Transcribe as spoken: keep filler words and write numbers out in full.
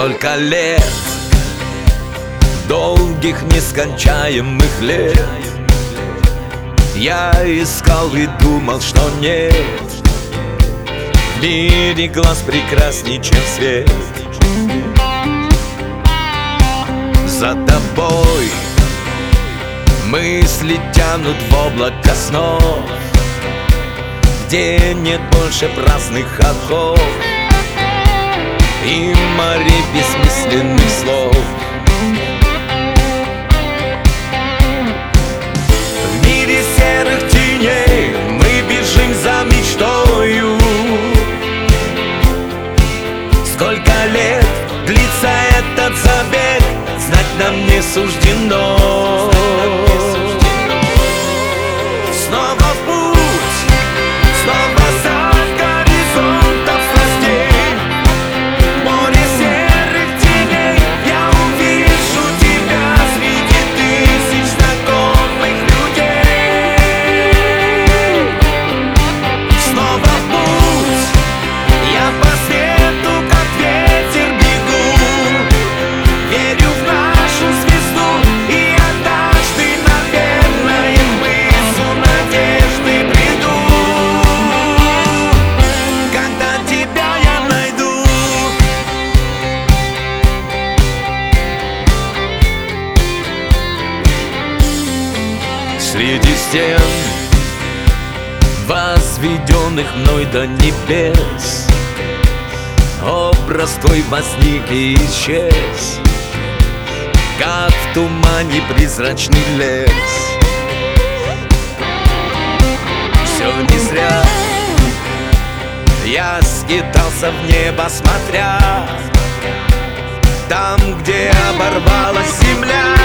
Сколько лет, долгих нескончаемых лет, я искал и думал, что нет в мире глаз прекрасней, чем свет. За тобой мысли тянут в облако снов, где нет больше праздных оков и море бессмысленных слов. В мире серых теней мы бежим за мечтою. Сколько лет длится этот забег, знать нам не суждено. Снова в путь, снова за горизонтом страстей, море серых теней. Я увижу тебя среди тысяч знакомых людей. Снова в путь, я по свету, как ветер, бегу. Верю в нашу звезду, и однажды, наверное, мысу надежды приду, когда тебя я найду. Среди стен, возведенных мной до небес, образ твой возник и исчез, как в тумане призрачный лес. Все не зря я скитался в небо, смотря там, где оборвалась земля.